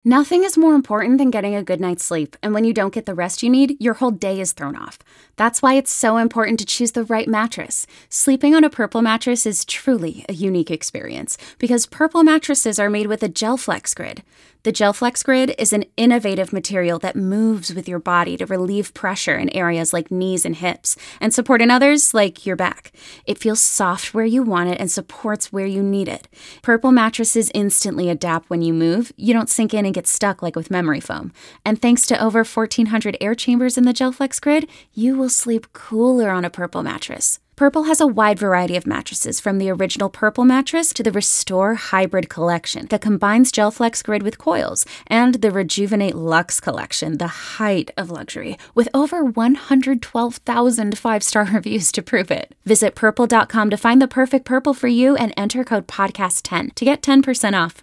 Nothing is more important than getting a good night's sleep, and when you don't get the rest you need, your whole day is thrown off. That's why it's so important to choose the right mattress. Sleeping on a Purple mattress is truly a unique experience because Purple mattresses are made with a GelFlex Grid. The GelFlex Grid is an innovative material that moves with your body to relieve pressure in areas like knees and hips and support in others like your back. It feels soft where you want it and supports where you need it. Purple mattresses instantly adapt when you move. You don't sink in and get stuck like with memory foam. And thanks to over 1,400 air chambers in the GelFlex Grid, you will sleep cooler on a Purple mattress. Purple has a wide variety of mattresses, from the original Purple mattress to the Restore Hybrid collection that combines GelFlex Grid with coils, and the Rejuvenate Luxe collection, the height of luxury, with over 112,000 five-star reviews to prove it. Visit purple.com to find the perfect Purple for you and enter code podcast10 to get 10% off.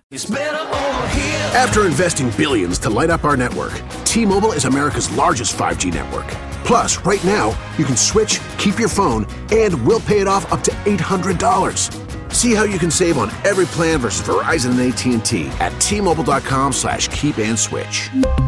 After investing billions to light up our network, T-Mobile is America's largest 5G network. Plus, right now, you can switch, keep your phone, and we'll pay it off up to $800. See how you can save on every plan versus Verizon and AT&T at T-Mobile.com/keep and switch.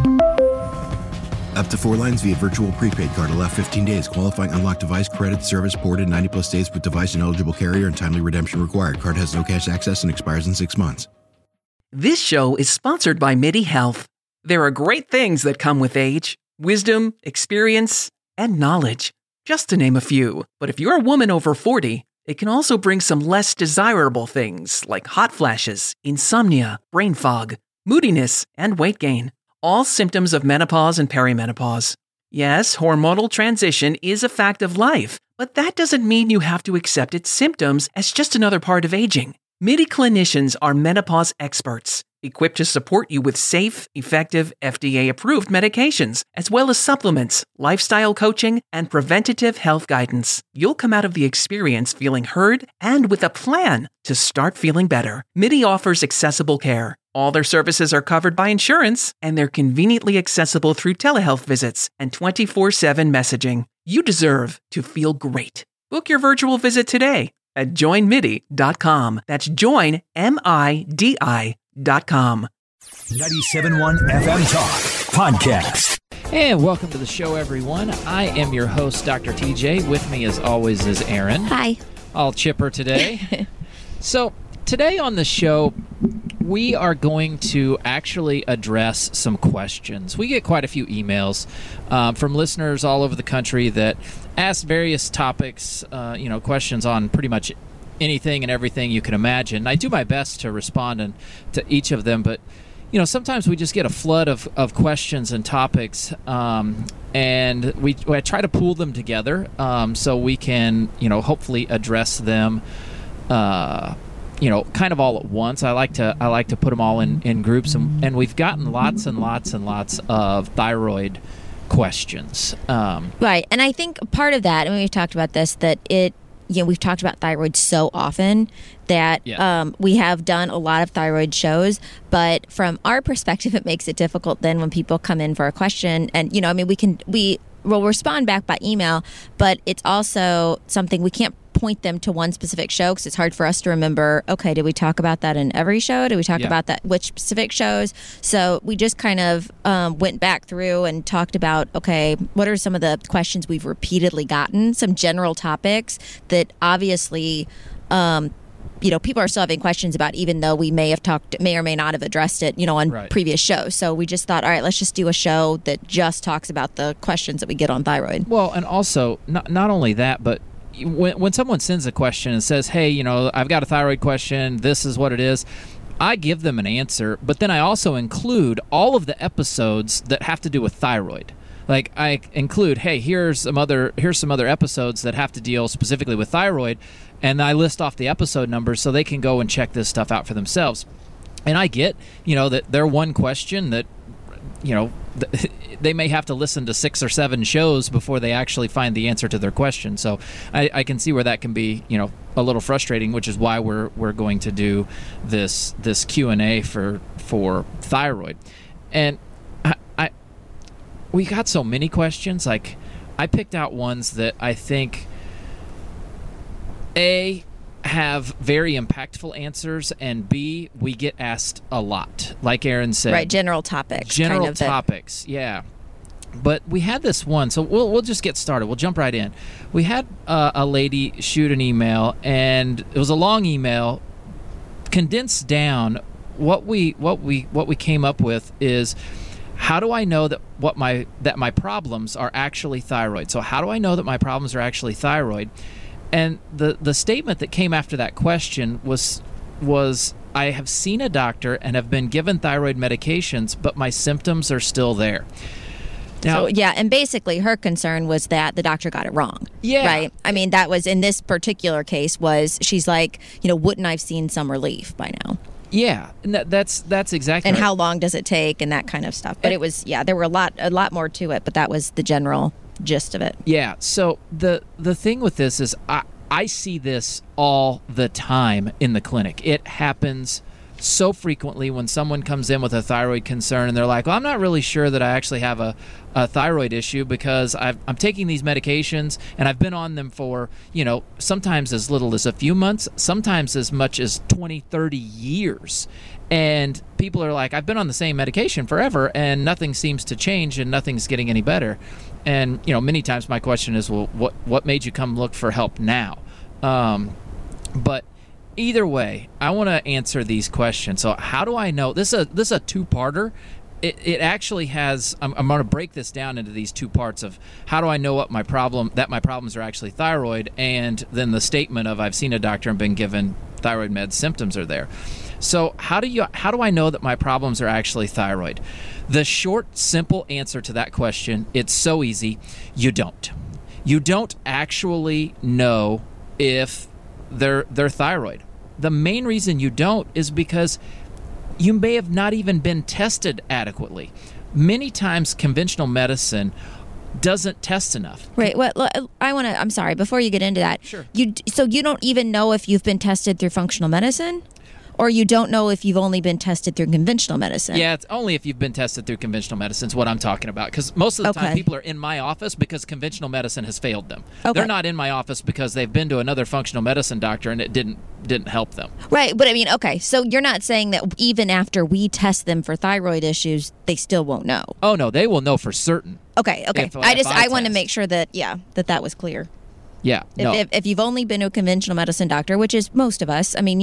Up to 4 lines via virtual prepaid card. Allow 15 days. Qualifying unlocked device credit service ported 90-plus days with device and eligible carrier and timely redemption required. Card has no cash access and expires in 6 months. This show is sponsored by MIDI Health. There are great things that come with age. Wisdom, experience, and knowledge, just to name a few. But if you're a woman over 40, it can also bring some less desirable things like hot flashes, insomnia, brain fog, moodiness, and weight gain. All symptoms of menopause and perimenopause. Yes, hormonal transition is a fact of life, but that doesn't mean you have to accept its symptoms as just another part of aging. MIDI clinicians are menopause experts, equipped to support you with safe, effective, FDA-approved medications, as well as supplements, lifestyle coaching, and preventative health guidance. You'll come out of the experience feeling heard and with a plan to start feeling better. MIDI offers accessible care. All their services are covered by insurance, and they're conveniently accessible through telehealth visits and 24/7 messaging. You deserve to feel great. Book your virtual visit today at joinmidi.com. That's joinmidi.com. 97.1 FM Talk Podcast. And welcome to the show, everyone. I am your host, Dr. TJ. With me, as always, is Aaron. Hi. All chipper today. So, today on the show, we are going to actually address some questions. We get quite a few emails from listeners all over the country that ask various topics, questions on pretty much anything and everything you can imagine. I do my best to respond to each of them, but sometimes we just get a flood of questions and topics, and we try to pool them together so we can hopefully address them kind of all at once. I like to put them all in groups, and we've gotten lots and lots and lots of thyroid questions. Right, and I think part of that, and we've talked about this, that we've talked about thyroid so often that we have done a lot of thyroid shows, but from our perspective, it makes it difficult then when people come in for a question, and we'll respond back by email, but it's also something we can't point them to one specific show because it's hard for us to remember, okay, did we talk about that in every show? Did we talk about that, which specific shows? So we just kind of went back through and talked about, okay, what are some of the questions we've repeatedly gotten, some general topics that obviously people are still having questions about, even though we may or may not have addressed it, on previous shows. So we just thought, all right, let's just do a show that just talks about the questions that we get on thyroid. Well, and also, not only that, but when someone sends a question and says, hey, I've got a thyroid question, this is what it is, I give them an answer, but then I also include all of the episodes that have to do with thyroid. Like, I include, hey, here's some other episodes that have to deal specifically with thyroid, and I list off the episode numbers so they can go and check this stuff out for themselves. And I get, that their one question that, they may have to listen to 6 or 7 shows before they actually find the answer to their question. So I can see where that can be, a little frustrating, which is why we're going to do this Q&A for thyroid. And we got so many questions. Like, I picked out ones that I think have very impactful answers, and B, we get asked a lot, like Aaron said. Right, general topics. General topics, yeah. But we had this one, so we'll just get started. We'll jump right in. We had a lady shoot an email, and it was a long email. Condensed down, what we came up with is, how do I know that my problems are actually thyroid? So how do I know that my problems are actually thyroid? And the statement that came after that question was I have seen a doctor and have been given thyroid medications, but my symptoms are still there. Now, so, and basically her concern was that the doctor got it wrong. Yeah. Right? I mean, that was, in this particular case, she's like, wouldn't I have seen some relief by now? Yeah, and that's exactly And right. how long does it take and that kind of stuff. But it was, there were a lot more to it, but that was the general gist of it. Yeah, so the thing with this is I see this all the time in the clinic. It happens so frequently when someone comes in with a thyroid concern and they're like, well, I'm not really sure that I actually have a thyroid issue because I'm taking these medications and I've been on them for, sometimes as little as a few months, sometimes as much as 20, 30 years. And people are like, I've been on the same medication forever and nothing seems to change and nothing's getting any better. And, many times my question is, well, what made you come look for help now? But either way, I want to answer these questions. So how do I know? This is a two-parter. It actually has, I'm going to break this down into these two parts of how do I know that my problems are actually thyroid, and then the statement of I've seen a doctor and been given thyroid meds, symptoms are there. So how do I know that my problems are actually thyroid? The short, simple answer to that question, it's so easy, you don't. You don't actually know if they're thyroid. The main reason you don't is because you may have not even been tested adequately. Many times conventional medicine doesn't test enough. Right. Well, I'm sorry, before you get into that. Sure. So you don't even know if you've been tested through functional medicine? Or you don't know if you've only been tested through conventional medicine? Yeah, it's only if you've been tested through conventional medicine is what I'm talking about. Because most of the time people are in my office because conventional medicine has failed them. Okay. They're not in my office because they've been to another functional medicine doctor and it didn't help them. Right, but I mean, okay, so you're not saying that even after we test them for thyroid issues, they still won't know? Oh, no, they will know for certain. Okay. I want to make sure that, that was clear. Yeah. If you've only been to a conventional medicine doctor, which is most of us, I mean,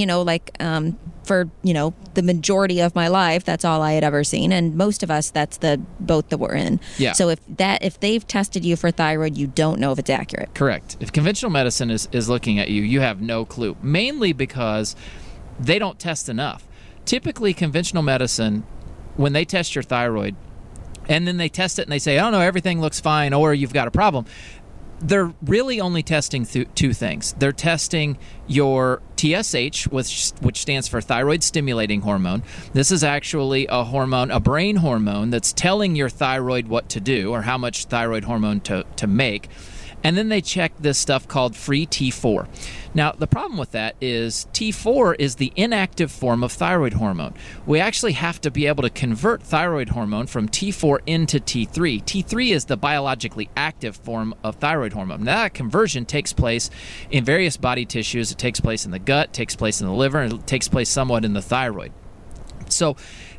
for, the majority of my life, that's all I had ever seen. And most of us, that's the boat that we're in. Yeah. So if they've tested you for thyroid, you don't know if it's accurate. Correct. If conventional medicine is looking at you, you have no clue. Mainly because they don't test enough. Typically, conventional medicine, when they test your thyroid, and then they test it and they say, oh, no, everything looks fine, or you've got a problem, they're really only testing two things. They're testing your TSH, which stands for thyroid stimulating hormone. This is actually a hormone, a brain hormone that's telling your thyroid what to do or how much thyroid hormone to make. And then they check this stuff called free T4. Now, the problem with that is T4 is the inactive form of thyroid hormone. We actually have to be able to convert thyroid hormone from T4 into T3. T3 is the biologically active form of thyroid hormone. Now, that conversion takes place in various body tissues. It takes place in the gut, takes place in the liver, and it takes place somewhat in the thyroid. So,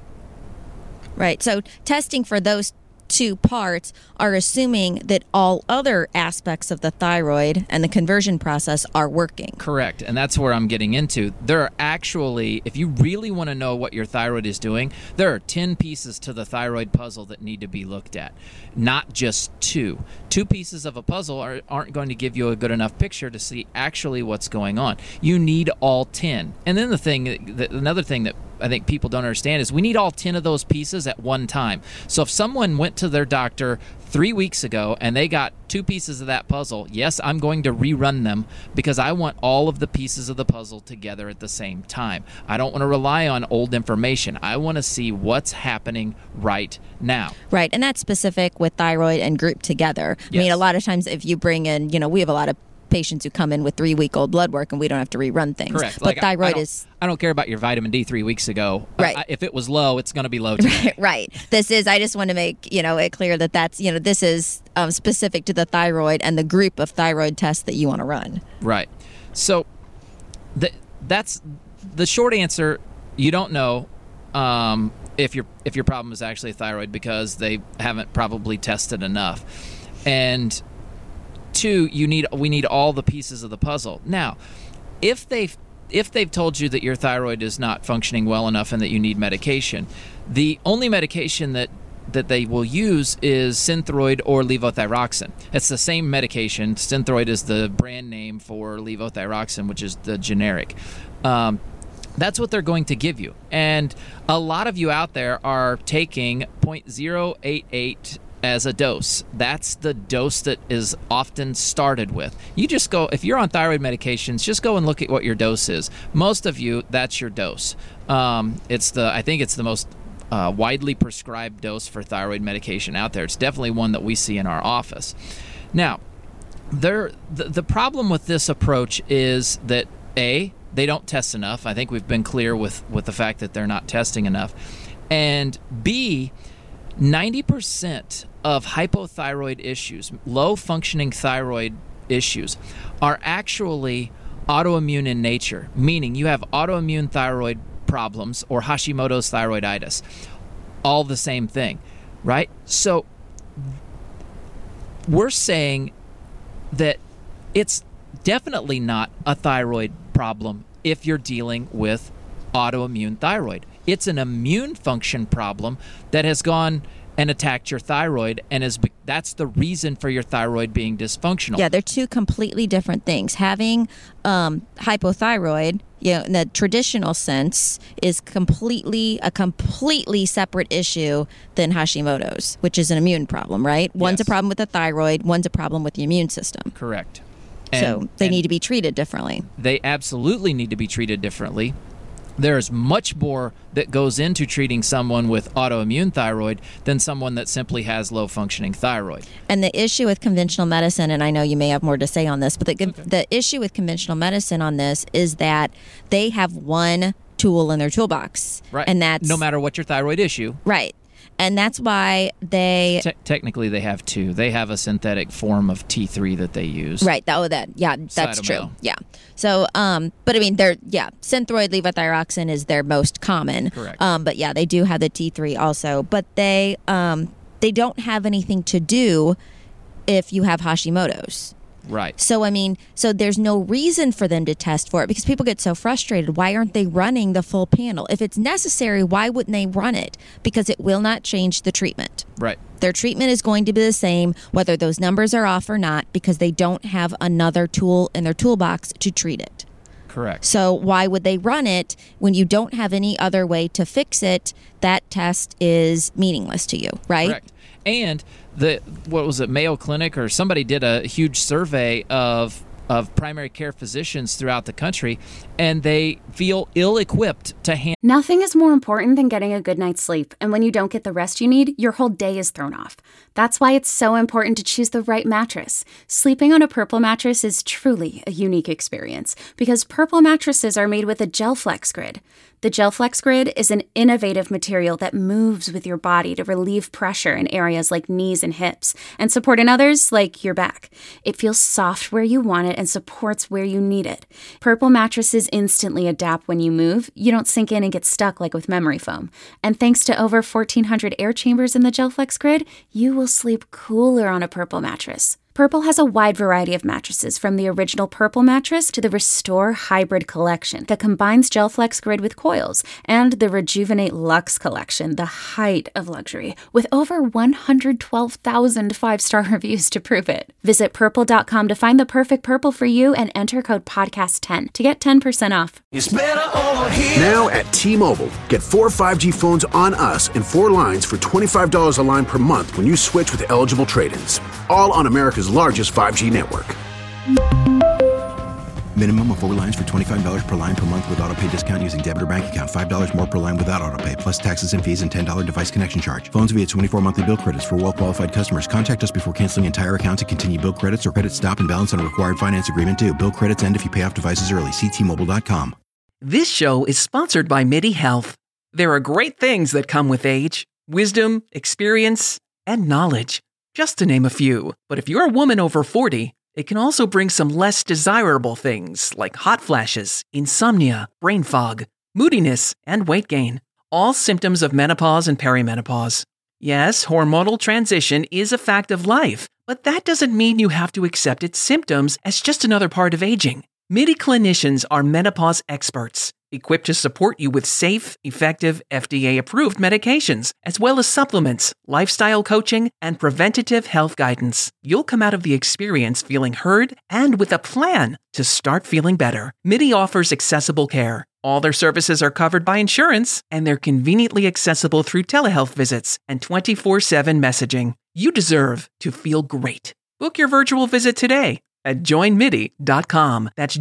right. So, testing for those two parts are assuming that all other aspects of the thyroid and the conversion process are working. Correct. And that's where I'm getting into. There are actually, if you really want to know what your thyroid is doing, there are 10 pieces to the thyroid puzzle that need to be looked at, not just two. 2 pieces of a puzzle aren't going to give you a good enough picture to see actually what's going on. You need all 10. And then another thing that I think people don't understand is we need all 10 of those pieces at one time. So if someone went to their doctor 3 weeks ago and they got 2 pieces of that puzzle, yes, I'm going to rerun them because I want all of the pieces of the puzzle together at the same time. I don't want to rely on old information. I want to see what's happening right now. Right, and that's specific with thyroid and group together. Yes. I mean, a lot of times if you bring in, we have a lot of patients who come in with 3-week-old blood work and we don't have to rerun things. Correct. But thyroid I don't care about your vitamin D 3 weeks ago. Right. If it was low, it's going to be low today. Right. I just want to make, it clear that that's, this is specific to the thyroid and the group of thyroid tests that you want to run. Right. So that's the short answer. You don't know if your problem is actually thyroid because they haven't probably tested enough. And two, we need all the pieces of the puzzle. Now, if they've told you that your thyroid is not functioning well enough and that you need medication, the only medication that they will use is Synthroid or levothyroxine. It's the same medication. Synthroid is the brand name for levothyroxine, which is the generic. That's what they're going to give you. And a lot of you out there are taking 0.088 as a dose. That's the dose that is often started with. You just go, if you're on thyroid medications, just go and look at what your dose is. Most of you, that's your dose. I think it's the most widely prescribed dose for thyroid medication out there. It's definitely one that we see in our office. Now, the problem with this approach is that A, they don't test enough. I think we've been clear with the fact that they're not testing enough. And B, 90% of hypothyroid issues, low-functioning thyroid issues, are actually autoimmune in nature, meaning you have autoimmune thyroid problems or Hashimoto's thyroiditis, all the same thing, right? So we're saying that it's definitely not a thyroid problem if you're dealing with autoimmune thyroid. It's an immune function problem that has gone and attacked your thyroid, and that's the reason for your thyroid being dysfunctional. Yeah, they're two completely different things. Having hypothyroid, in the traditional sense, is a completely separate issue than Hashimoto's, which is an immune problem, right? One's a problem with the thyroid, one's a problem with the immune system. Correct. So they need to be treated differently. They absolutely need to be treated differently. There's much more that goes into treating someone with autoimmune thyroid than someone that simply has low-functioning thyroid. And the issue with conventional medicine, and I know you may have more to say on this, but the issue with conventional medicine on this is that they have one tool in their toolbox. Right. And that's no matter what your thyroid issue. Right. And that's why they... Technically, they have two. They have a synthetic form of T3 that they use. Right. That's true. Yeah. So, but I mean, Synthroid, levothyroxine is their most common. Correct. But yeah, they do have the T3 also. But they don't have anything to do if you have Hashimoto's. Right. So, I mean, there's no reason for them to test for it because people get so frustrated. Why aren't they running the full panel? If it's necessary, why wouldn't they run it? Because it will not change the treatment. Right. Their treatment is going to be the same, whether those numbers are off or not, because they don't have another tool in their toolbox to treat it. Correct. So why would they run it when you don't have any other way to fix it? That test is meaningless to you, right? Correct. And Mayo Clinic or somebody did a huge survey of primary care physicians throughout the country, and they feel ill-equipped to handle. Nothing is more important than getting a good night's sleep, and when you don't get the rest you need, your whole day is thrown off. That's why it's so important to choose the right mattress. Sleeping on a Purple mattress is truly a unique experience because Purple mattresses are made with a GelFlex Grid. The GelFlex Grid is an innovative material that moves with your body to relieve pressure in areas like knees and hips and support in others like your back. It feels soft where you want it and supports where you need it. Purple mattresses instantly adapt when you move. You don't sink in and get stuck like with memory foam. And thanks to over 1,400 air chambers in the GelFlex Grid, you will sleep cooler on a Purple mattress. Purple has a wide variety of mattresses, from the original Purple mattress to the Restore Hybrid collection that combines GelFlex Grid with coils, and the Rejuvenate Luxe collection, the height of luxury, with over 112,000 five-star reviews to prove it. Visit Purple.com to find the perfect Purple for you and enter code PODCAST10 to get 10% off. It's better over here. Now at T-Mobile, get 4 5G phones on us and 4 lines for $25 a line per month when you switch with eligible trade-ins. All on America's largest 5G network. Minimum of 4 lines for $25 per line per month with autopay discount using debit or bank account. $5 more per line without autopay, plus taxes and fees and $10 device connection charge. Phones via 24 monthly bill credits for well-qualified customers. Contact us before canceling entire account to continue bill credits or credit stop and balance on a required finance agreement due. Bill credits end if you pay off devices early. See T-Mobile.com. This show is sponsored by MIDI Health. There are great things that come with age: wisdom, experience, and knowledge, just to name a few. But if you're a woman over 40, It can also bring some less desirable things like hot flashes, insomnia, brain fog, moodiness, and weight gain. All symptoms of menopause and perimenopause. Yes, hormonal transition is a fact of life, but that doesn't mean you have to accept its symptoms as just another part of aging. MIDI clinicians are menopause experts, equipped to support you with safe, effective, FDA-approved medications, as well as supplements, lifestyle coaching, and preventative health guidance. You'll come out of the experience feeling heard and with a plan to start feeling better. MIDI offers accessible care. All their services are covered by insurance, and they're conveniently accessible through telehealth visits and 24/7 messaging. You deserve to feel great. Book your virtual visit today at joinmidi.com. That's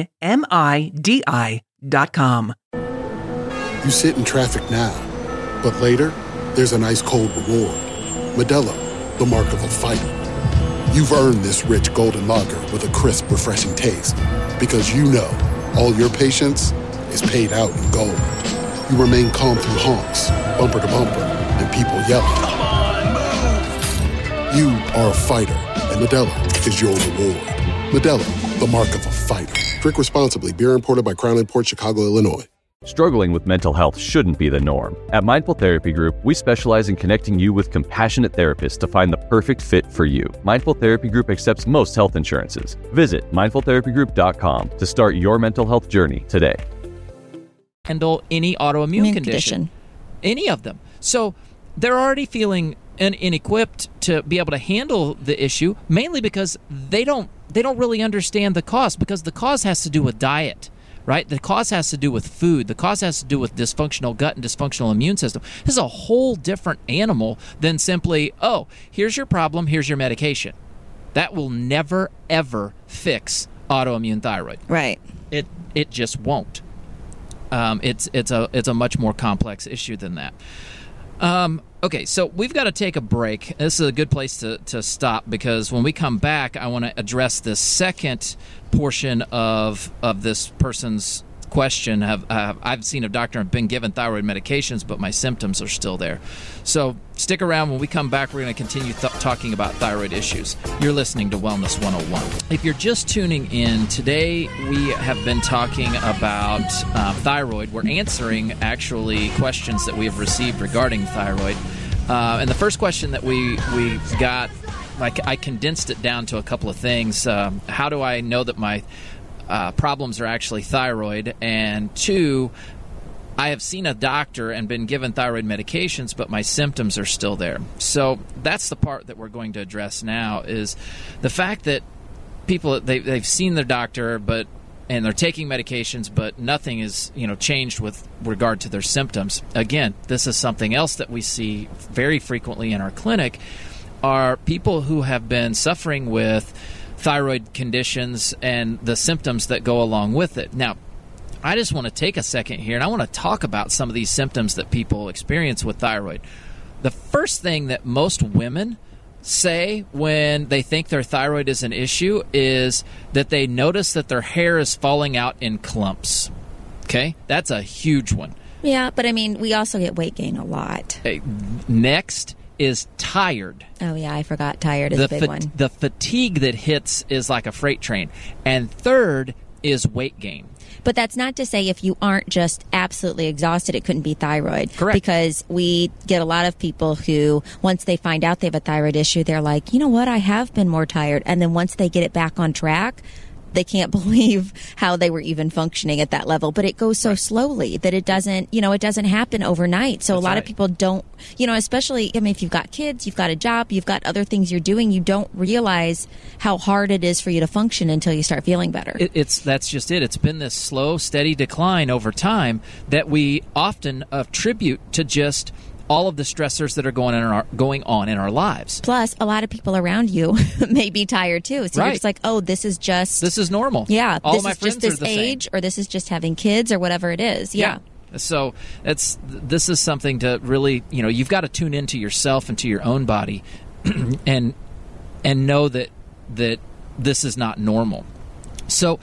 joinmidi.com. You sit in traffic now, but later, there's an ice-cold reward. Modelo, the mark of a fighter. You've earned this rich golden lager with a crisp, refreshing taste. Because you know, all your patience is paid out in gold. You remain calm through honks, bumper to bumper, and people yelling. Come on, move! You are a fighter, and Modelo is your reward. Modelo, the mark of a fighter. Drink responsibly. Beer imported by Crown Imports, Chicago, Illinois. Struggling with mental health shouldn't be the norm. At Mindful Therapy Group, we specialize in connecting you with compassionate therapists to find the perfect fit for you. Mindful Therapy Group accepts most health insurances. Visit mindfultherapygroup.com to start your mental health journey today. Handle any autoimmune condition. Any of them. So they're already feeling inequipped to be able to handle the issue, mainly because they don't really understand the cause, because the cause has to do with diet. Right? The cause has to do with food. The cause has to do with dysfunctional gut and dysfunctional immune system. This is a whole different animal than simply, oh, here's your problem, here's your medication. That will never, ever fix autoimmune thyroid. Right. It just won't. It's a much more complex issue than that. Okay, so we've got to take a break. This is a good place to stop, because when we come back, I want to address the second portion of this person's question. I've seen a doctor and been given thyroid medications, but my symptoms are still there. So stick around. When we come back, we're going to continue talking about thyroid issues. You're listening to Wellness 101. If you're just tuning in, today we have been talking about thyroid. We're answering, actually, questions that we have received regarding thyroid. And the first question that we got, I condensed it down to a couple of things. How do I know that my problems are actually thyroid? And two, I have seen a doctor and been given thyroid medications, but my symptoms are still there. So that's the part that we're going to address now, is the fact that people, they've seen their doctor, and they're taking medications, but nothing is changed with regard to their symptoms. Again, this is something else that we see very frequently in our clinic, are people who have been suffering with thyroid conditions and the symptoms that go along with it. Now, I just want to take a second here, and I want to talk about some of these symptoms that people experience with thyroid. The first thing that most women say when they think their thyroid is an issue is that they notice that their hair is falling out in clumps. Okay? That's a huge one. Yeah, but I mean, we also get weight gain a lot. Next is tired. Oh, yeah, I forgot. Tired is a big one. The fatigue that hits is like a freight train. And third is weight gain. But that's not to say if you aren't just absolutely exhausted, it couldn't be thyroid. Correct. Because we get a lot of people who, once they find out they have a thyroid issue, they're like, you know what, I have been more tired. And then once they get it back on track, they can't believe how they were even functioning at that level. But it goes so slowly that it doesn't happen overnight. So a lot of people don't, especially, if you've got kids, you've got a job, you've got other things you're doing, you don't realize how hard it is for you to function until you start feeling better. That's just it. It's been this slow, steady decline over time that we often attribute to just all of the stressors that are going on in our lives. Plus, a lot of people around you may be tired too. So you're just like, oh, this is normal. Yeah, all this my is friends just this are the age, same. or this is just having kids, or whatever it is. Yeah. So this is something to really, you've got to tune into yourself and to your own body, and know that this is not normal. So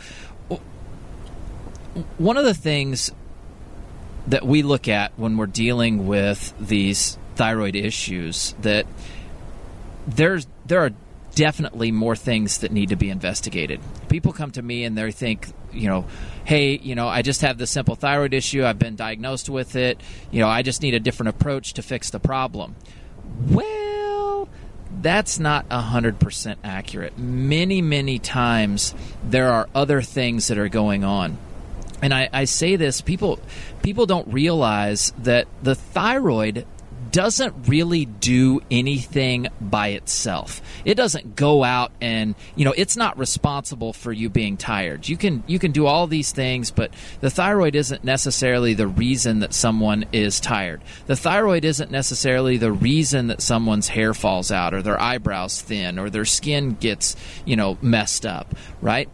one of the things that we look at when we're dealing with these thyroid issues, that there are definitely more things that need to be investigated. People come to me and they think, hey, I just have this simple thyroid issue. I've been diagnosed with it. I just need a different approach to fix the problem. Well, that's not 100% accurate. Many, many times there are other things that are going on. And I say this, people don't realize that the thyroid doesn't really do anything by itself. It doesn't go out and, it's not responsible for you being tired. You can do all these things, but the thyroid isn't necessarily the reason that someone is tired. The thyroid isn't necessarily the reason that someone's hair falls out or their eyebrows thin or their skin gets, messed up, right?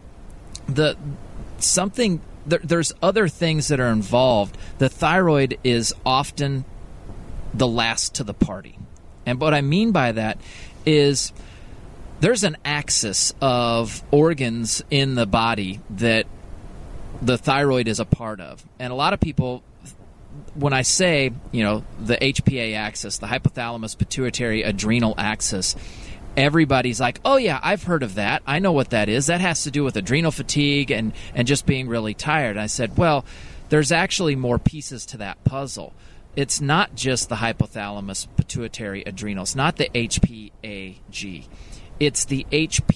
There's other things that are involved. The thyroid is often the last to the party. And what I mean by that is there's an axis of organs in the body that the thyroid is a part of. And a lot of people, when I say, the HPA axis, the hypothalamus pituitary adrenal axis, everybody's like, oh yeah, I've heard of that. I know what that is. That has to do with adrenal fatigue and just being really tired. And I said, well, there's actually more pieces to that puzzle. It's not just the hypothalamus pituitary adrenal. It's not the HPAG. It's the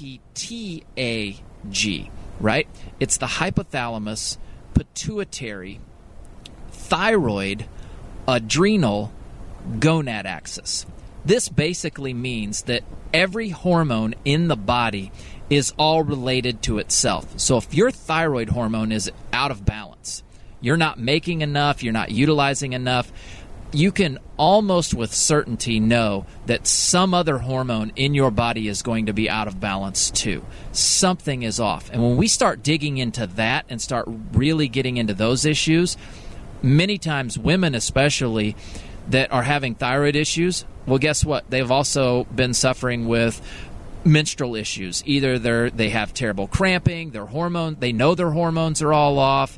HPTAG, right? It's the hypothalamus pituitary thyroid adrenal gonad axis. This basically means that every hormone in the body is all related to itself. So if your thyroid hormone is out of balance, you're not making enough, you're not utilizing enough, you can almost with certainty know that some other hormone in your body is going to be out of balance too. Something is off. And when we start digging into that and start really getting into those issues, many times women especially that are having thyroid issues, well, guess what? They've also been suffering with menstrual issues. Either they have terrible cramping, they know their hormones are all off.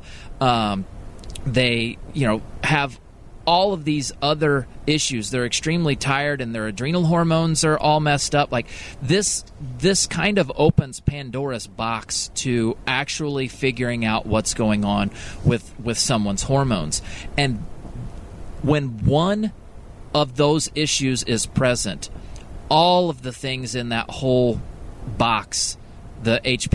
They, have all of these other issues. They're extremely tired and their adrenal hormones are all messed up. Like this kind of opens Pandora's box to actually figuring out what's going on with someone's hormones. And when one of those issues is present, all of the things in that whole box, the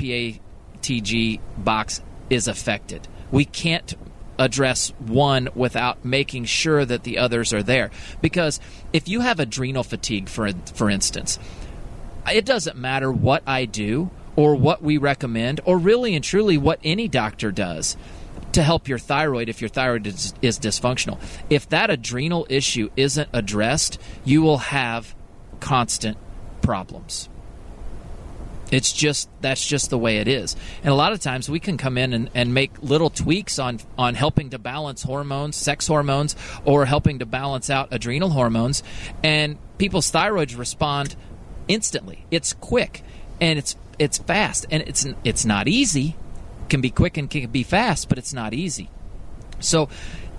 HPATG box, is affected. We can't address one without making sure that the others are there. Because if you have adrenal fatigue, for instance, it doesn't matter what I do or what we recommend or really and truly what any doctor does to help your thyroid if your thyroid is dysfunctional. If that adrenal issue isn't addressed, you will have constant problems. That's just the way it is. And a lot of times we can come in and make little tweaks on helping to balance hormones, sex hormones, or helping to balance out adrenal hormones, and people's thyroids respond instantly. It's quick and it's fast, and it's not easy. It can be quick and can be fast, but it's not easy. So,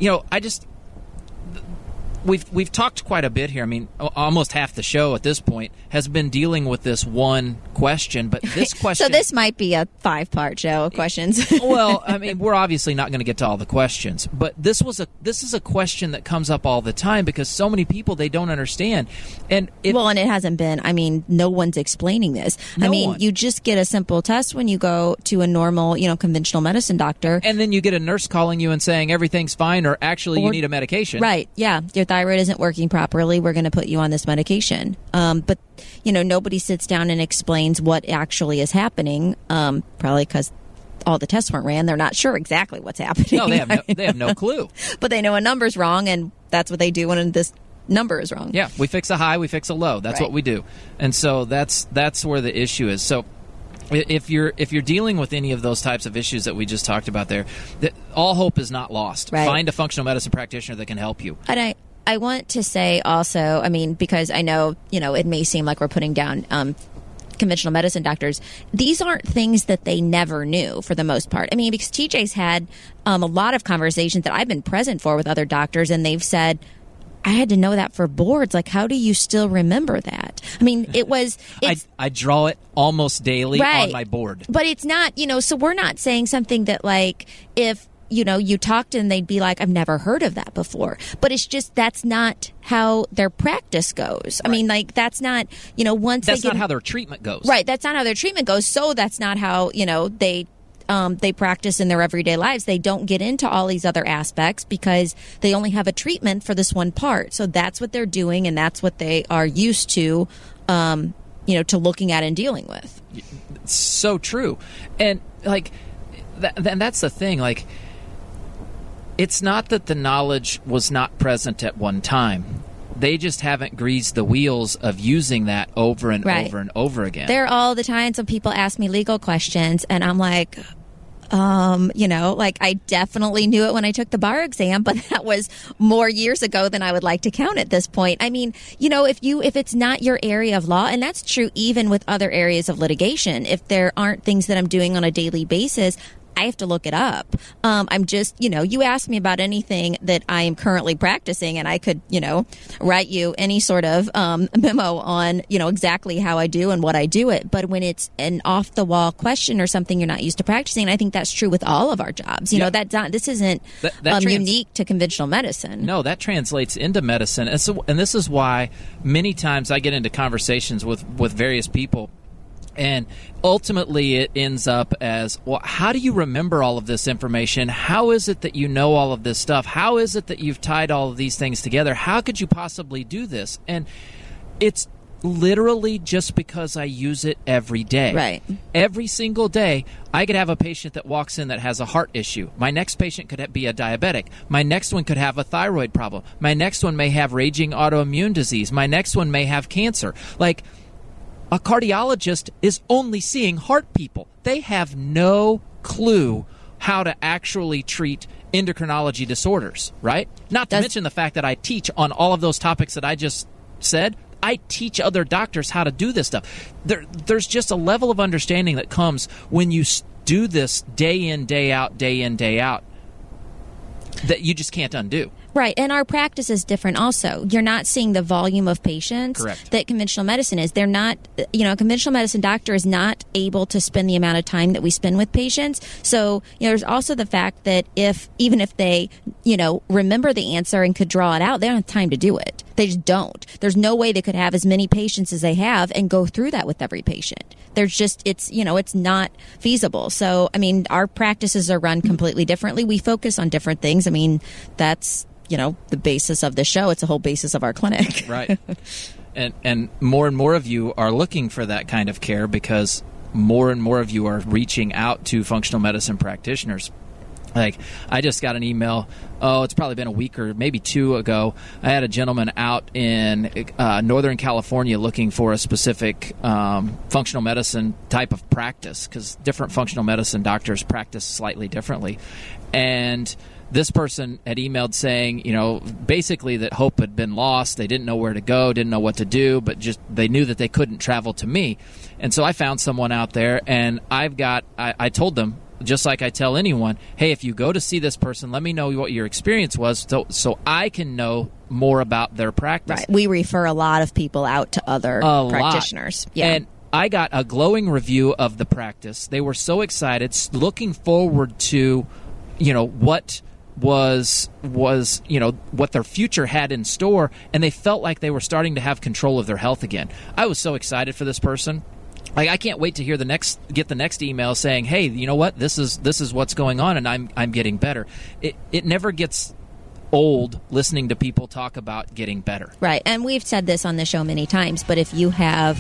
We've talked quite a bit here. I mean, almost half the show at this point has been dealing with this one question, but this question... So this might be a 5-part show of questions. Well, I mean, we're obviously not going to get to all the questions, but this is a question that comes up all the time because so many people, they don't understand. And it hasn't been. I mean, no one's explaining this. You just get a simple test when you go to a normal, conventional medicine doctor. And then you get a nurse calling you and saying everything's fine or actually you need a medication. Right, yeah. Your thyroid isn't working properly. We're going to put you on this medication. But, nobody sits down and explains what actually is happening, probably because all the tests weren't ran. They're not sure exactly what's happening. No, they have no clue. But they know a number's wrong, and that's what they do when this number is wrong. Yeah, we fix a high, we fix a low. That's what we do. And so that's where the issue is. So if you're dealing with any of those types of issues that we just talked about there, all hope is not lost. Right. Find a functional medicine practitioner that can help you. And I want to say also, because I know, it may seem like we're putting down conventional medicine doctors. These aren't things that they never knew for the most part. Because TJ's had a lot of conversations that I've been present for with other doctors, and they've said, I had to know that for boards. Like, how do you still remember that? I mean, it was. I draw it almost daily right. on my board. But it's not, so we're not saying something that like if, you talked and they'd be like, I've never heard of that before. But it's just that's not how their practice goes. Right. I mean, like that's not, once that's they get, not how their treatment goes. Right. That's not how their treatment goes. So that's not how, they practice in their everyday lives. They don't get into all these other aspects because they only have a treatment for this one part. So that's what they're doing, and that's what they are used to, to looking at and dealing with. So true. And like, and that's the thing. Like, it's not that the knowledge was not present at one time. They just haven't greased the wheels of using that over and right. over and over again. There are all the times when people ask me legal questions, and I'm like, I definitely knew it when I took the bar exam, but that was more years ago than I would like to count at this point. I mean, if it's not your area of law, and that's true even with other areas of litigation, if there aren't things that I'm doing on a daily basis, I have to look it up. I'm just, you ask me about anything that I am currently practicing, and I could, write you any sort of memo on, exactly how I do and what I do it. But when it's an off-the-wall question or something you're not used to practicing, and I think that's true with all of our jobs. This isn't unique to conventional medicine. No, that translates into medicine. And this is why many times I get into conversations with various people, and ultimately it ends up as, well, how do you remember all of this information? How is it that you know all of this stuff? How is it that you've tied all of these things together? How could you possibly do this? And it's literally just because I use it every day. Right. Every single day, I could have a patient that walks in that has a heart issue. My next patient could be a diabetic. My next one could have a thyroid problem. My next one may have raging autoimmune disease. My next one may have cancer. Like, a cardiologist is only seeing heart people. They have no clue how to actually treat endocrinology disorders, right? Not to mention the fact that I teach on all of those topics that I just said. I teach other doctors how to do this stuff. There's just a level of understanding that comes when you do this day in, day out, that you just can't undo. Right, and our practice is different also. You're not seeing the volume of patients Correct. that conventional medicine is. They're not, a conventional medicine doctor is not able to spend the amount of time that we spend with patients. So, there's also the fact that even if they, remember the answer and could draw it out, they don't have time to do it. They just don't. There's no way they could have as many patients as they have and go through that with every patient. There's just, it's not feasible. So, our practices are run completely differently. We focus on different things. That's, the basis of the show. It's the whole basis of our clinic. Right. And more of you are looking for that kind of care because more and more of you are reaching out to functional medicine practitioners. Like, I just got an email, it's probably been a week or maybe two ago. I had a gentleman out in Northern California looking for a specific functional medicine type of practice because different functional medicine doctors practice slightly differently. And this person had emailed saying, basically that hope had been lost. They didn't know where to go, didn't know what to do, but just they knew that they couldn't travel to me. And so I found someone out there, and I told them, just like I tell anyone, hey, if you go to see this person, let me know what your experience was so I can know more about their practice. Right. We refer a lot of people out to other practitioners. Yeah. And I got a glowing review of the practice. They were so excited, looking forward to, what was what their future had in store, and they felt like they were starting to have control of their health again. I was so excited for this person. Like, I can't wait to get the next email saying, hey, you know what, this is what's going on, and I'm getting better. It never gets old listening to people talk about getting better. Right. And we've said this on the show many times, but if you have,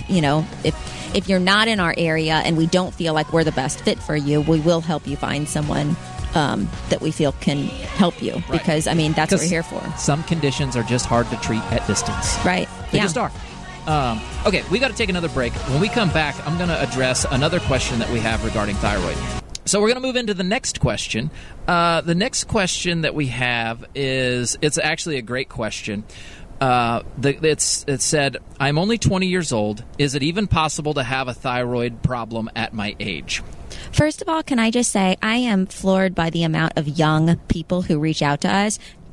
if you're not in our area and we don't feel like we're the best fit for you, we will help you find someone that we feel can help you. Right. Because, that's what we're here for. Some conditions are just hard to treat at distance. Right. They just are. Okay, we got to take another break. When we come back, I'm going to address another question that we have regarding thyroid. So we're going to move into the next question. The next question that we have it's actually a great question. It said, I'm only 20 years old. Is it even possible to have a thyroid problem at my age? First of all, can I just say I am floored by the amount of young people who reach out to us.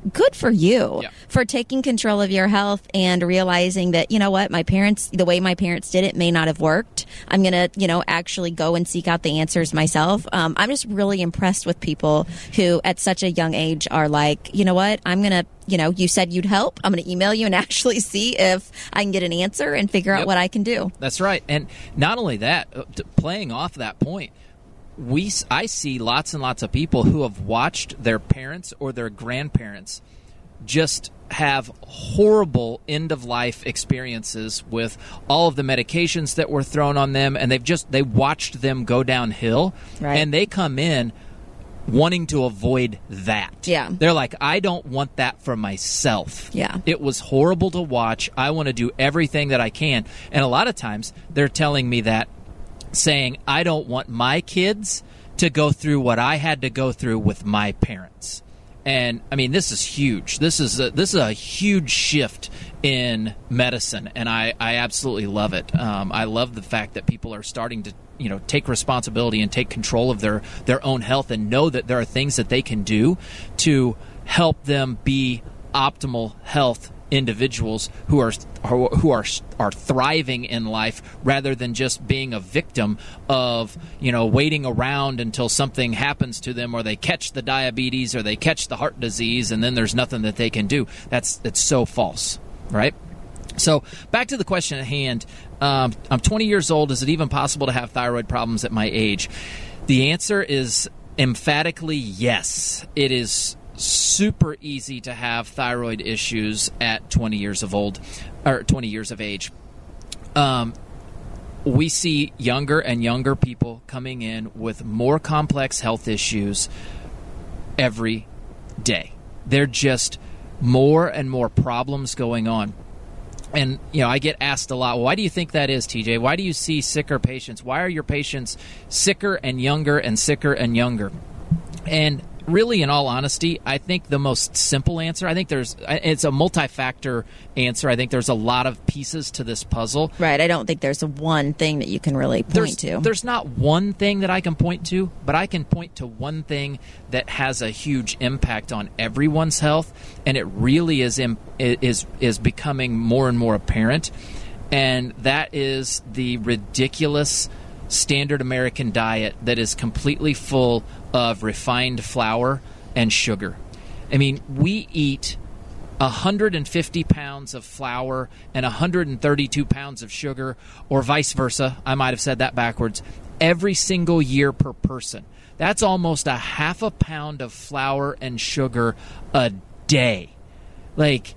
good for you Yeah. for taking control of your health and realizing that, you know what, the way my parents did it may not have worked. I'm going to, actually go and seek out the answers myself. I'm just really impressed with people who at such a young age are like, you know what, I'm going to, you said you'd help. I'm going to email you and actually see if I can get an answer and figure out what I can do. That's right. And not only that, playing off that point, I see lots and lots of people who have watched their parents or their grandparents just have horrible end-of-life experiences with all of the medications that were thrown on them, and they watched them go downhill, right. And they come in wanting to avoid that. Yeah. They're like, I don't want that for myself. Yeah. It was horrible to watch. I want to do everything that I can. And a lot of times they're telling me that, saying, I don't want my kids to go through what I had to go through with my parents. And I mean, this is huge. This is a huge shift in medicine, and I absolutely love it. I love the fact that people are starting to take responsibility and take control of their own health and know that there are things that they can do to help them be optimal health individuals who are thriving in life, rather than just being a victim of waiting around until something happens to them, or they catch the diabetes or they catch the heart disease, and then there's nothing that they can do. It's so false, right? So back to the question at hand. I'm 20 years old. Is it even possible to have thyroid problems at my age? The answer is emphatically yes. It is super easy to have thyroid issues at 20 years of age. We see younger and younger people coming in with more complex health issues every day. They're just more and more problems going on. And, I get asked a lot, why do you think that is, TJ? Why do you see sicker patients? Why are your patients sicker and younger and sicker and younger? And really, in all honesty, I think the most simple answer, it's a multi-factor answer. I think there's a lot of pieces to this puzzle. Right. I don't think there's one thing that you can really point to. There's not one thing that I can point to, but I can point to one thing that has a huge impact on everyone's health, and it really is becoming more and more apparent, and that is the ridiculous standard American diet that is completely full of refined flour and sugar. I mean, we eat 150 pounds of flour and 132 pounds of sugar, or vice versa. I might have said that backwards. Every single year per person. That's almost a half a pound of flour and sugar a day. Like,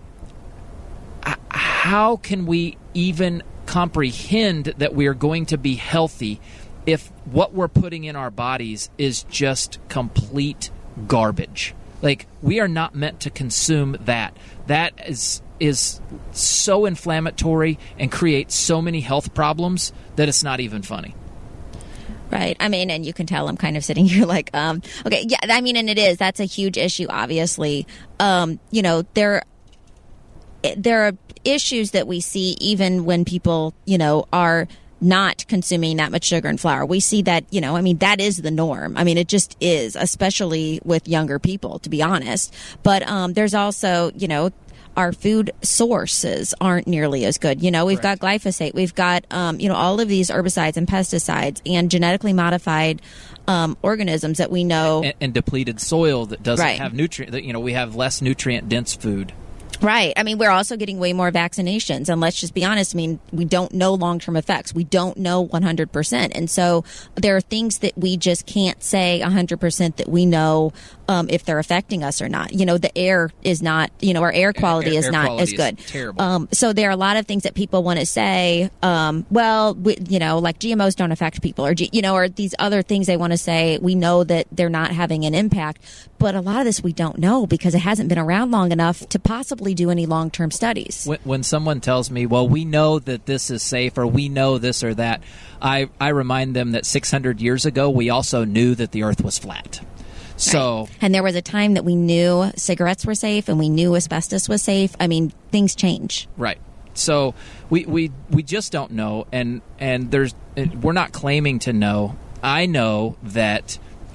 how can we even comprehend that we are going to be healthy if what we're putting in our bodies is just complete garbage? Like, we are not meant to consume that. That is so inflammatory and creates so many health problems that it's not even funny. Right. I mean, and you can tell I'm kind of sitting here like, okay, yeah, I mean, and it is. That's a huge issue, obviously. There are issues that we see even when people, are not consuming that much sugar and flour. We see that, that is the norm. I mean, it just is, especially with younger people, to be honest. But there's also, our food sources aren't nearly as good. We've got glyphosate. We've got, all of these herbicides and pesticides and genetically modified organisms that we know. And depleted soil that doesn't have nutrient. We have less nutrient-dense food. Right. I mean, we're also getting way more vaccinations. And let's just be honest. I mean, we don't know long-term effects. We don't know 100%. And so there are things that we just can't say 100% that we know if they're affecting us or not. The air is not, our air quality is not as good. Terrible. So there are a lot of things that people want to say, like GMOs don't affect people, or, or these other things they want to say. We know that they're not having an impact. But a lot of this we don't know because it hasn't been around long enough to possibly do any long-term studies. When someone tells me, well, we know that this is safe, or we know this or that, I remind them that 600 years ago, we also knew that the earth was flat. So, right. And there was a time that we knew cigarettes were safe and we knew asbestos was safe. I mean, things change. Right. So we just don't know, and we're not claiming to know. I know that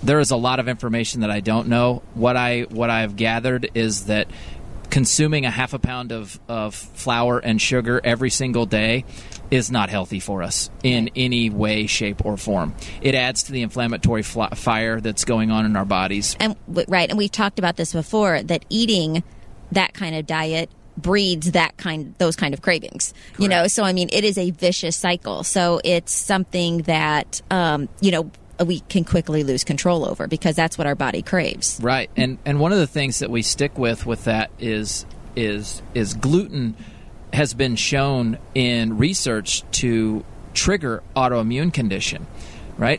there is a lot of information that I don't know. What I've gathered is that consuming a half a pound of flour and sugar every single day is not healthy for us in any way, shape, or form. It adds to the inflammatory fire that's going on in our bodies. And we've talked about this before, that eating that kind of diet breeds those kind of cravings. Correct. You know, so I mean, it is a vicious cycle. So it's something that we can quickly lose control over, because that's what our body craves. Right. And one of the things that we stick with that is gluten has been shown in research to trigger autoimmune condition, right?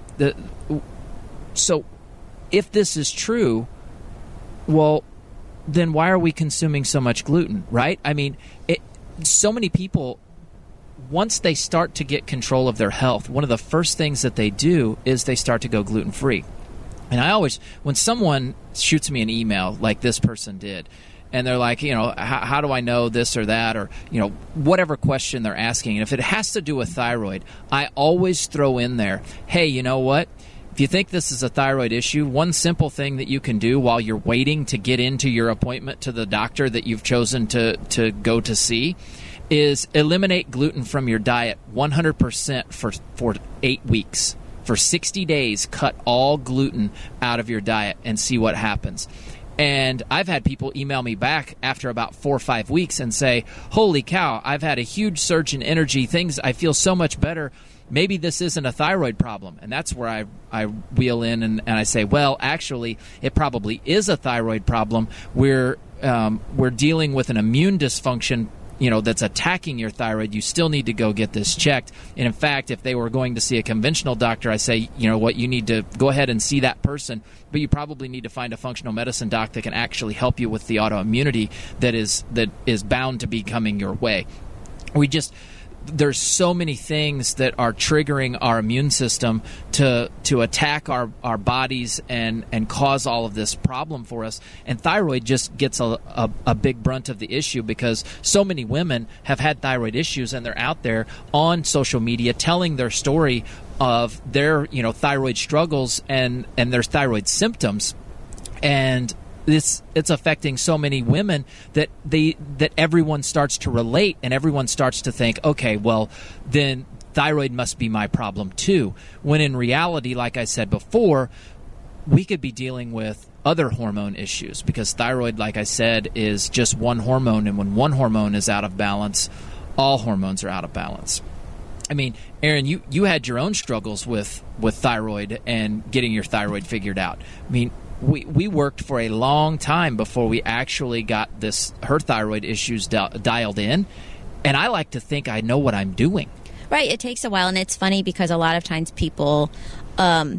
So if this is true, well, then why are we consuming so much gluten, right? I mean, so many people, once they start to get control of their health, one of the first things that they do is they start to go gluten-free. And I always, when someone shoots me an email like this person did, and they're like, how do I know this or that, or, whatever question they're asking. And if it has to do with thyroid, I always throw in there, hey, you know what? If you think this is a thyroid issue, one simple thing that you can do while you're waiting to get into your appointment to the doctor that you've chosen to go to see is eliminate gluten from your diet 100% for 8 weeks. For 60 days, cut all gluten out of your diet and see what happens. And I've had people email me back after about 4 or 5 weeks and say, holy cow, I've had a huge surge in energy. I feel so much better. Maybe this isn't a thyroid problem. And that's where I wheel in and I say, well, actually, it probably is a thyroid problem. We're dealing with an immune dysfunction that's attacking your thyroid. You still need to go get this checked. And in fact, if they were going to see a conventional doctor, I say, you need to go ahead and see that person, but you probably need to find a functional medicine doc that can actually help you with the autoimmunity that is bound to be coming your way. There's so many things that are triggering our immune system to attack our bodies and cause all of this problem for us. And thyroid just gets a big brunt of the issue, because so many women have had thyroid issues and they're out there on social media telling their story of their thyroid struggles and their thyroid symptoms. And it's affecting so many women that everyone starts to relate, and everyone starts to think, okay, well, then thyroid must be my problem too. When in reality, like I said before, we could be dealing with other hormone issues, because thyroid, like I said, is just one hormone, and when one hormone is out of balance, all hormones are out of balance. I mean, Aaron, you had your own struggles with thyroid and getting your thyroid figured out. I mean, we worked for a long time before we actually got her thyroid issues dialed in, and I like to think I know what I'm doing. Right, it takes a while, and it's funny because a lot of times people are,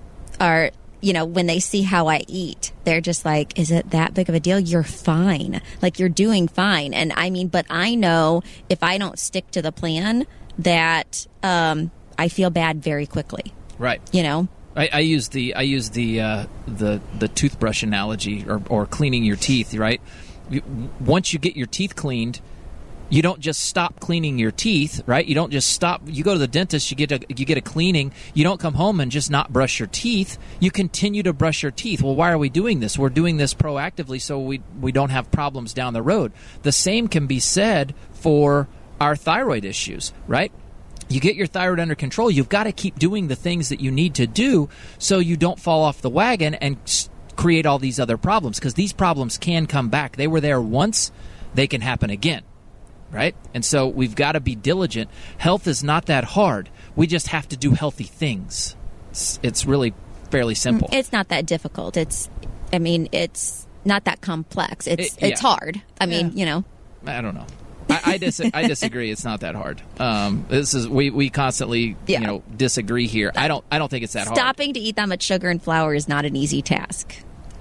when they see how I eat, they're just like, is it that big of a deal? You're fine. Like, you're doing fine. And I mean, but I know if I don't stick to the plan that I feel bad very quickly. Right. I use the toothbrush analogy, or cleaning your teeth, right? Once you get your teeth cleaned, you don't just stop cleaning your teeth, right? You don't just stop. You go to the dentist, you get a cleaning. You don't come home and just not brush your teeth. You continue to brush your teeth. Well, why are we doing this? We're doing this proactively so we don't have problems down the road. The same can be said for our thyroid issues, right? You get your thyroid under control, you've got to keep doing the things that you need to do so you don't fall off the wagon and create all these other problems, because these problems can come back. They were there once, they can happen again, right? And so we've got to be diligent. Health is not that hard. We just have to do healthy things. It's really fairly simple. It's not that difficult. It's not that complex. It's hard. I don't know. I disagree. It's not that hard. We constantly disagree here. I don't think it's that hard. Stopping to eat that much sugar and flour is not an easy task.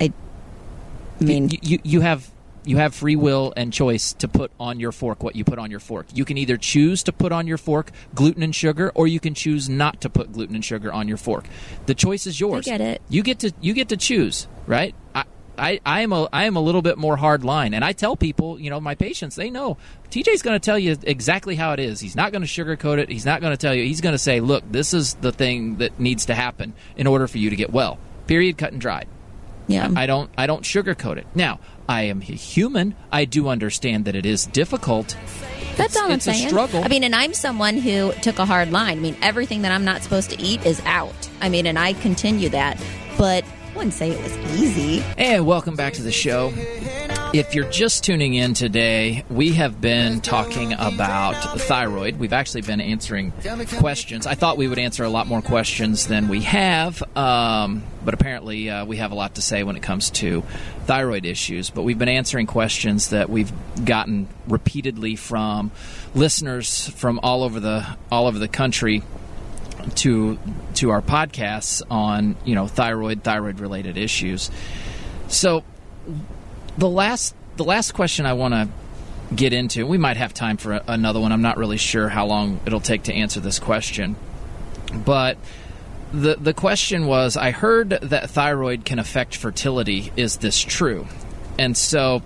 You have free will and choice to put on your fork what you put on your fork. You can either choose to put on your fork gluten and sugar, or you can choose not to put gluten and sugar on your fork. The choice is yours. I get it. You get to choose, right? I am a little bit more hard line, and I tell people, my patients, they know TJ's going to tell you exactly how it is. He's not going to sugarcoat it. He's not going to tell you. He's going to say, look, this is the thing that needs to happen in order for you to get well. Period, cut and dried. Yeah. I don't sugarcoat it. Now, I am human. I do understand that it is difficult. That's all I'm saying. It's a struggle. I mean, and I'm someone who took a hard line. I mean, everything that I'm not supposed to eat is out. I mean, and I continue that. But I wouldn't say it was easy. And welcome back to the show. If you're just tuning in today, we have been talking about thyroid. We've actually been answering questions. I thought we would answer a lot more questions than we have, but apparently we have a lot to say when it comes to thyroid issues. But we've been answering questions that we've gotten repeatedly from listeners from all over the country to our podcasts on thyroid related issues. So the last question I want to get into, we might have time for another one. I'm not really sure how long it'll take to answer this question, but the question was, I heard that thyroid can affect fertility. Is this true? And so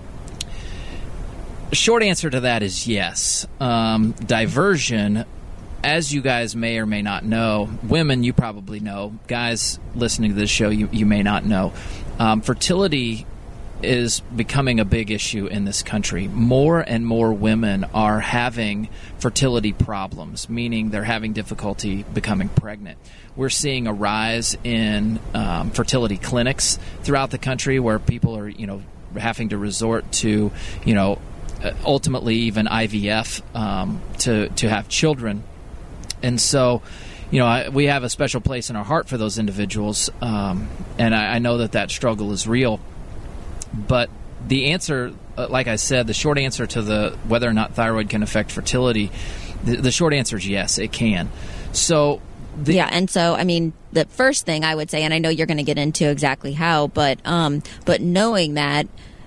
short answer to that is yes. Diversion, as you guys may or may not know, women, you probably know, guys listening to this show, you may not know, fertility is becoming a big issue in this country. More and more women are having fertility problems, meaning they're having difficulty becoming pregnant. We're seeing a rise in fertility clinics throughout the country where people are, having to resort to, ultimately even IVF to have children. And so, we have a special place in our heart for those individuals, and I know that struggle is real. But the answer, like I said, the short answer to whether or not thyroid can affect fertility, the short answer is yes, it can. So and so, I mean, the first thing I would say, and I know you're going to get into exactly how, but knowing that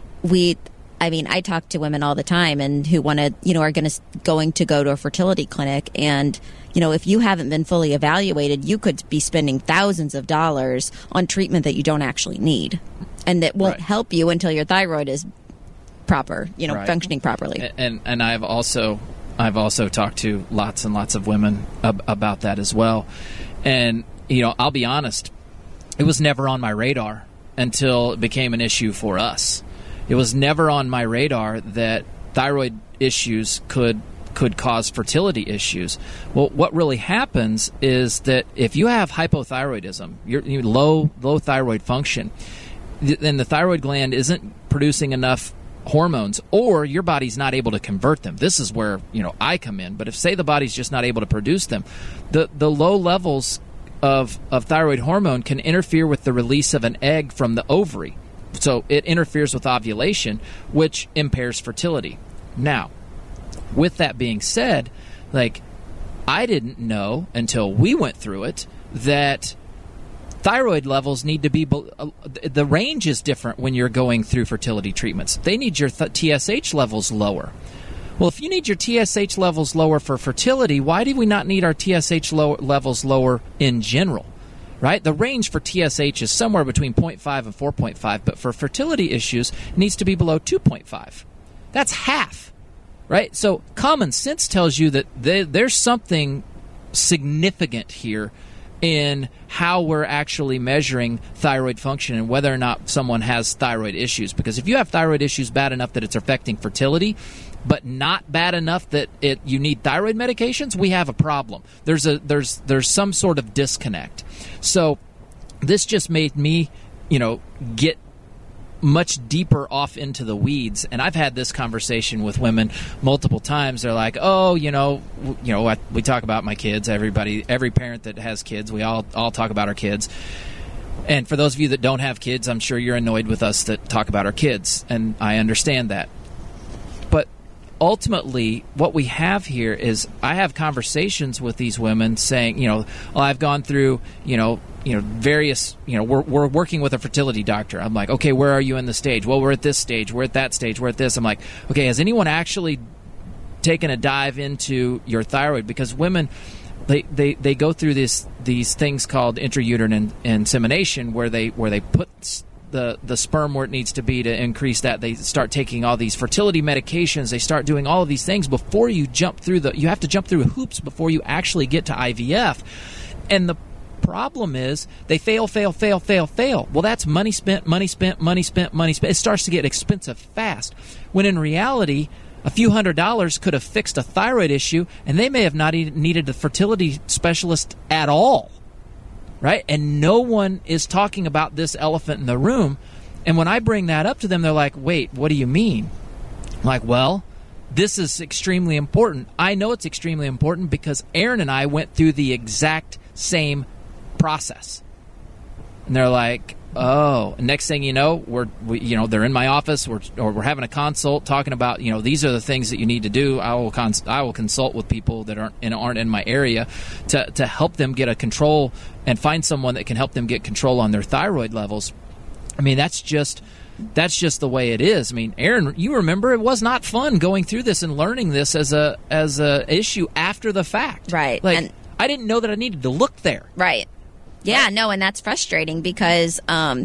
I talk to women all the time and who want to, are going to go to a fertility clinic. And, if you haven't been fully evaluated, you could be spending thousands of dollars on treatment that you don't actually need. And that won't help you until your thyroid is proper, functioning properly. And I've also talked to lots and lots of women about that as well. And, I'll be honest, it was never on my radar until it became an issue for us. It was never on my radar that thyroid issues could cause fertility issues. Well, what really happens is that if you have hypothyroidism, you're low thyroid function, then the thyroid gland isn't producing enough hormones, or your body's not able to convert them. This is where I come in. But if, say, the body's just not able to produce them, the low levels of thyroid hormone can interfere with the release of an egg from the ovary. So it interferes with ovulation, which impairs fertility. Now, with that being said, I didn't know until we went through it that thyroid levels need to be the range is different when you're going through fertility treatments. They need your TSH levels lower. Well, if you need your TSH levels lower for fertility, why do we not need our TSH levels lower in general? Right? The range for TSH is somewhere between 0.5 and 4.5, but for fertility issues, it needs to be below 2.5. That's half, right? So common sense tells you that there's something significant here in how we're actually measuring thyroid function and whether or not someone has thyroid issues. Because if you have thyroid issues bad enough that it's affecting fertility, but not bad enough that you need thyroid medications, we have a problem. There's some sort of disconnect. So this just made me, get much deeper off into the weeds. And I've had this conversation with women multiple times. They're like, oh, we talk about my kids. Every parent that has kids, we all talk about our kids. And for those of you that don't have kids, I'm sure you're annoyed with us that talk about our kids. And I understand that. But ultimately, what we have here is I have conversations with these women saying, I've gone through, various, we're working with a fertility doctor. I'm like, okay, where are you in the stage? Well, we're at this stage. We're at that stage. We're at this. I'm like, okay, has anyone actually taken a dive into your thyroid? Because women, they go through these things called intrauterine insemination where they put the sperm where it needs to be to increase that. They start taking all these fertility medications. They start doing all of these things before you jump through you have to jump through hoops before you actually get to IVF. And the problem is they fail. Well, that's money spent. It starts to get expensive fast. When in reality, a few $100s could have fixed a thyroid issue, and they may have not needed a fertility specialist at all, right? And no one is talking about this elephant in the room. And when I bring that up to them, they're like, wait, what do you mean? I'm like, well, this is extremely important. I know it's extremely important because Aaron and I went through the exact same process. And they're like, oh, next thing you know, they're in my office, we're having a consult talking about, these are the things that you need to do. I will consult with people that aren't in my area to help them get a control and find someone that can help them get control on their thyroid levels. I mean, that's just the way it is. I mean, Aaron, you remember it was not fun going through this and learning this as a issue after the fact. Right. Like, I didn't know that I needed to look there. Right. Yeah, no, and that's frustrating because,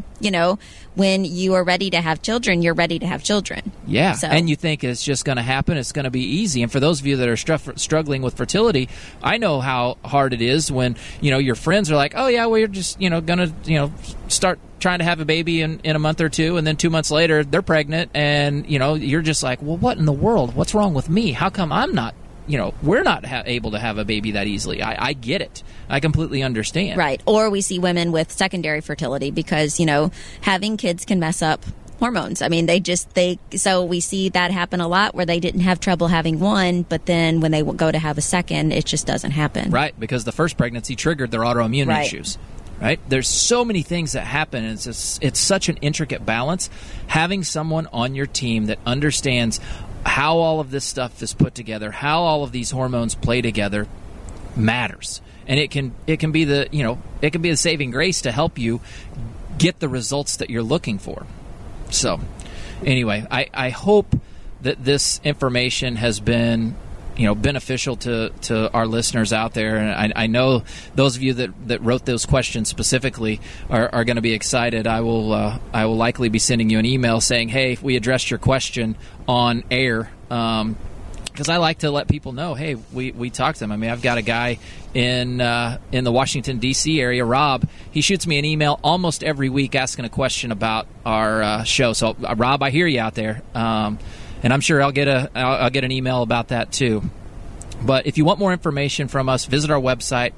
when you are ready to have children, you're ready to have children. Yeah, so. And you think it's just going to happen, it's going to be easy. And for those of you that are struggling with fertility, I know how hard it is when, your friends are like, oh, yeah, well, you're just, going to, start trying to have a baby in a month or two, and then 2 months later, they're pregnant, and, you're just like, well, what in the world? What's wrong with me? How come I'm not? We're not able to have a baby that easily. I get it. I completely understand. Right. Or we see women with secondary fertility because, having kids can mess up hormones. I mean, so we see that happen a lot where they didn't have trouble having one, but then when they go to have a second, it just doesn't happen. Right. Because the first pregnancy triggered their autoimmune issues. Right? There's so many things that happen, and it's such an intricate balance. Having someone on your team that understands how all of this stuff is put together, how all of these hormones play together, matters. And it can be the saving grace to help you get the results that you're looking for. So, anyway, I hope that this information has been beneficial to our listeners out there. And I know those of you that wrote those questions specifically are going to be excited. I will likely be sending you an email saying, hey, we addressed your question on air. Because I like to let people know, hey, we talked to them. I mean, I've got a guy in the Washington, D.C. area, Rob. He shoots me an email almost every week asking a question about our show. So, Rob, I hear you out there. And I'm sure I'll get an email about that too. But if you want more information from us, visit our website,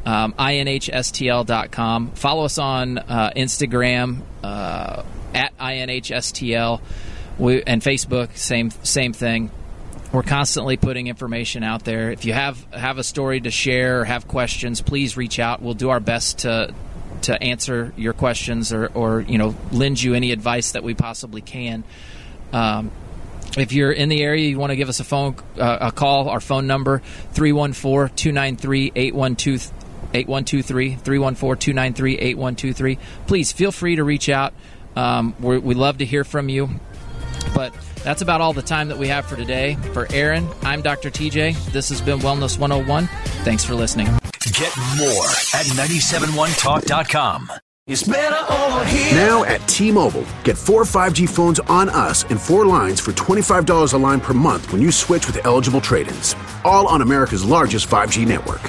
inhstl.com. Follow us on Instagram at inhstl, and Facebook, same thing. We're constantly putting information out there. If you have a story to share or have questions, please reach out. We'll do our best to answer your questions or lend you any advice that we possibly can. If you're in the area, you want to give us a call, our phone number, 314-293-8123, 314-293-8123. Please feel free to reach out. We love to hear from you. But that's about all the time that we have for today. For Aaron, I'm Dr. TJ. This has been Wellness 101. Thanks for listening. Get more at 971talk.com. It's better over here. Now at T-Mobile, get 4 5G phones on us and 4 lines for $25 a line per month when you switch with eligible trade-ins. All on America's largest 5G network.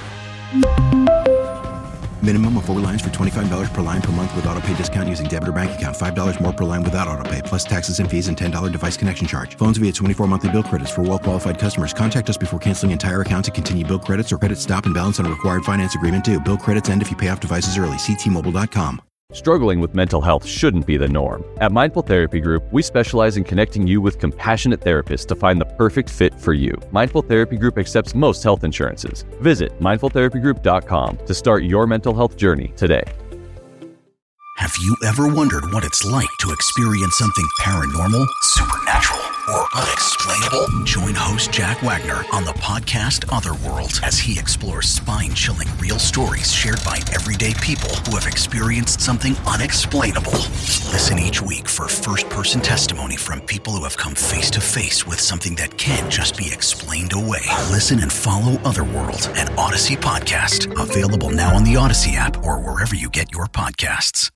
Minimum of 4 lines for $25 per line per month with autopay discount using debit or bank account. $5 more per line without autopay, plus taxes and fees and $10 device connection charge. Phones via 24 monthly bill credits for well-qualified customers. Contact us before canceling entire account to continue bill credits or credit stop and balance on a required finance agreement due. Bill credits end if you pay off devices early. See T-Mobile.com. Struggling with mental health shouldn't be the norm. At Mindful Therapy Group, we specialize in connecting you with compassionate therapists to find the perfect fit for you. Mindful Therapy Group accepts most health insurances. Visit mindfultherapygroup.com to start your mental health journey today. Have you ever wondered what it's like to experience something paranormal, supernatural, or unexplainable? Join host Jack Wagner on the podcast Otherworld as he explores spine-chilling real stories shared by everyday people who have experienced something unexplainable. Listen each week for first-person testimony from people who have come face-to-face with something that can't just be explained away. Listen and follow Otherworld, an Odyssey podcast. Available now on the Odyssey app or wherever you get your podcasts.